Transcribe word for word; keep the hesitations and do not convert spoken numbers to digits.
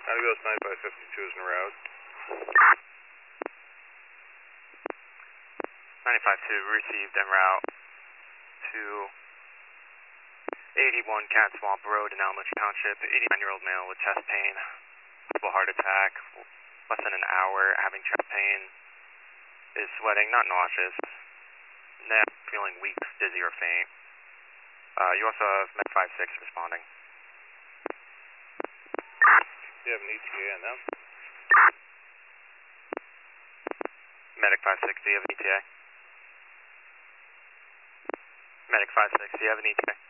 Adios ninety-five fifty-two is en route. ninety-five two received en route to eighty-one Cat Swamp Road in Alamo Township. eighty-nine-year-old male with chest pain, possible heart attack, less than an hour, having chest pain, is sweating, not nauseous, not feeling weak, dizzy, or faint. Uh, you also have Med five six responding. Do you have an E T A on them? Medic five six, do you have an E T A? Medic five six, do you have an E T A?